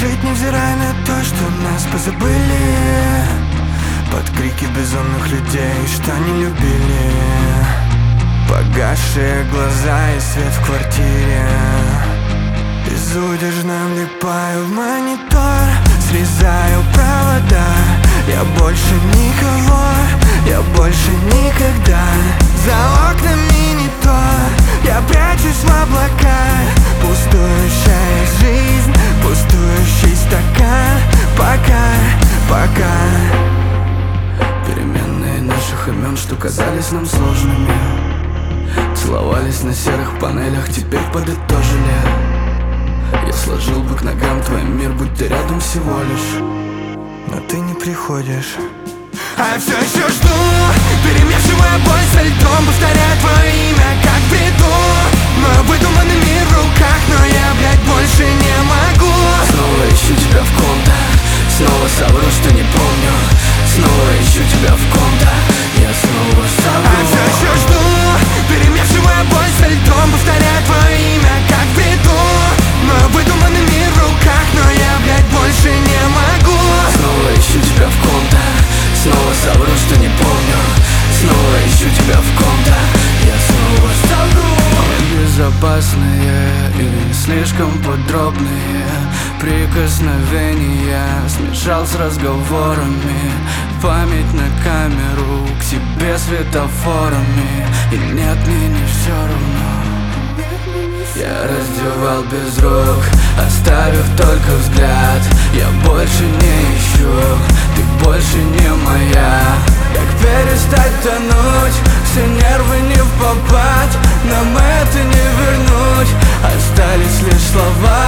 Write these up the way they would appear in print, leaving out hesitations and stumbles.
жить, невзирая на то, что нас позабыли, под крики безумных людей, что не любили. Погасшие глаза и свет в квартире, безудержно влипаю в монитор, срезаю провода. Я больше никого, я больше никогда. За окнами не то, я прячусь в облака. Пустующая жизнь, пустующий стакан. Пока переменные наших имен, что казались нам сложными, целовались на серых панелях, теперь подытожили. Я сложил бы к ногам твой мир, будь ты рядом всего лишь, но ты не приходишь. А все еще жду, перемешивая боль со льдом, повторяя твое имя, как в бреду. Мой выдуманный мир в руках, но я, блядь, больше не могу. Снова ищу тебя в ком-то, снова совру, что не помню. Снова ищу тебя в ком-то, я снова совру. А все еще жду, перемешивая боль со льдом, повторяя твое имя, как в бреду. Мой выдуманный мир в руках, но я, блядь, больше не могу. Снова ищу тебя в ком-то, снова совру, что не помню. Снова ищу тебя в ком-то, я снова совру. Безопасные и слишком подробные прикосновения смешал с разговорами. Память на камеру, к тебе светофорами. И нет, мне не все равно. Я раздевал без рук, оставив только взгляд. Я больше не ищу, ты больше не моя. Как перестать тонуть, все нервы не в попад. Нам это не вернуть, остались лишь слова.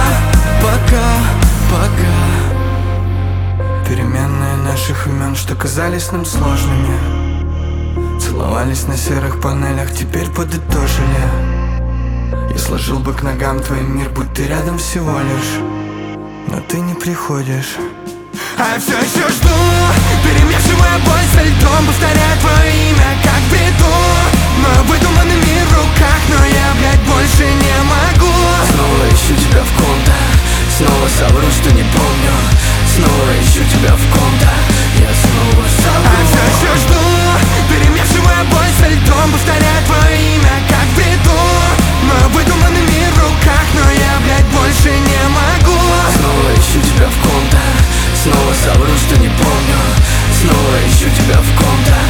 Пока переменные наших имен, что казались нам сложными, целовались на серых панелях, теперь подытожили. Я сложил бы к ногам твой мир, будь ты рядом всего лишь, но ты не приходишь. А все еще жду, перемешивая боль со льдом, повторяя твое имя, как в бреду. Мой выдуманный мир в руках, но я, блядь, больше не могу. Снова ищу тебя в ком-то, снова совру, что не помню. Снова ищу тебя в ком-то, я снова совру. А все еще жду, перемешивая боль со льдом, повторяя твое имя, как в бреду. Мой выдуманный мир в руках, но я, блядь, больше не могу. Снова ищу тебя в ком-то, снова совру, что не помню. Снова ищу тебя в ком-то,